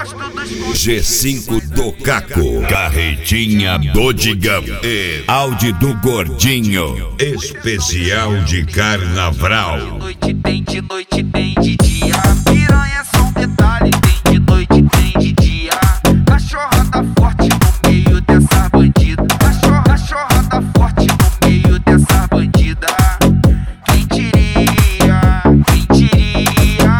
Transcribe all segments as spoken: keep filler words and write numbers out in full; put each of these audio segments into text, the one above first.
G cinco do Caco, carretinha do Digão e Audi do Gordinho, especial de carnaval. De noite tem, de noite tem de dia. Piranha é só um detalhe, tem de noite tem de dia. Cachorrada forte no meio dessa bandida. Cachorra, cachorrada forte no meio dessa bandida. Quem diria, quem diria?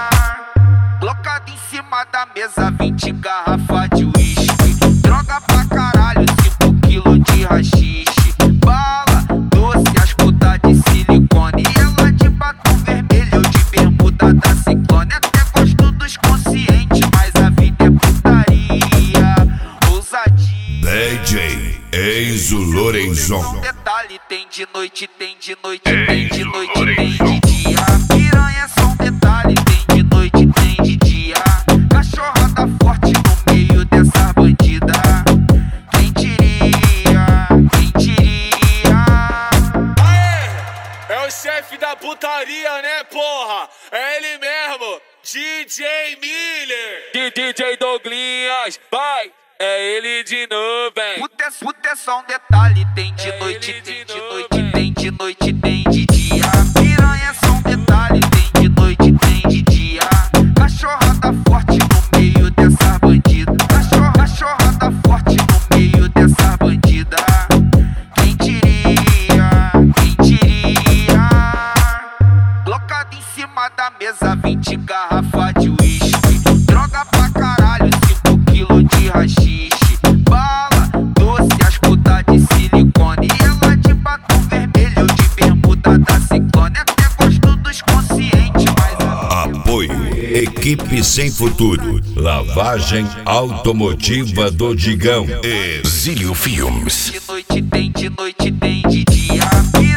Blocado em cima da mesa, vinte garrafas de uísque. Droga pra caralho, cinco quilos de rachixe. Bala, doce, as putas de silicone. E ela de batom vermelho, eu de bermuda da Ciclone. Até gosto dos conscientes, mas a vida é putaria, ousadia. D J Enzo Lorenzon. Detalhe, tem de noite, tem de noite, tem de noite, tem de dia. Piranha é só um detalhe, tem de noite, tem de dia. Cachorrada forte no meio dessa bandida. Quem diria, quem diria? Aê! É o chefe da putaria, né, porra? É ele mesmo, D J Miller. D J Douglinhas, vai! É ele de novo, hein? Puta é, puta é só um detalhe, tem de É noite, ele tem de de novo, noite, hein? tem de noite, tem de dia. Piranha é só um detalhe, tem de noite, tem de dia. Cachorrada forte no meio dessa bandida. Cachorra, cachorrada forte no meio dessa bandida. Quem diria, quem diria? Blocado em cima da mesa, vinte garrafas de uísque. Droga pra caralho, cinco quilos de rachixe. Bala, doce, as putas de silicone. E ela de batom vermelho, eu de bermuda da Ciclone. Até gosto dos conscientes, mas a... Apoio Equipe Sem Futuro, lavagem automotiva do Digão e Zílio Filmes. De noite tem, de noite tem de dia.